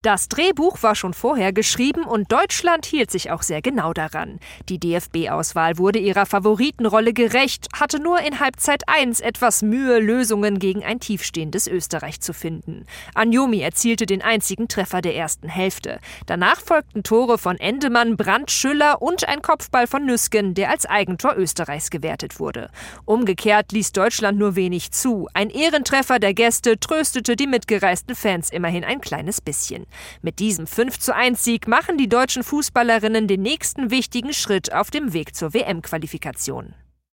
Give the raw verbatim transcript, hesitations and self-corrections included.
Das Drehbuch war schon vorher geschrieben und Deutschland hielt sich auch sehr genau daran. Die D F B-Auswahl wurde ihrer Favoritenrolle gerecht, hatte nur in Halbzeit eins etwas Mühe, Lösungen gegen ein tiefstehendes Österreich zu finden. Anjomi erzielte den einzigen Treffer der ersten Hälfte. Danach folgten Tore von Endemann, Brandt, Schüller und ein Kopfball von Nüsken, der als Eigentor Österreichs gewertet wurde. Umgekehrt ließ Deutschland nur wenig zu. Ein Ehrentreffer der Gäste tröstete die mitgereisten Fans immerhin ein kleines bisschen. Mit diesem fünf zu eins Sieg machen die deutschen Fußballerinnen den nächsten wichtigen Schritt auf dem Weg zur W M-Qualifikation.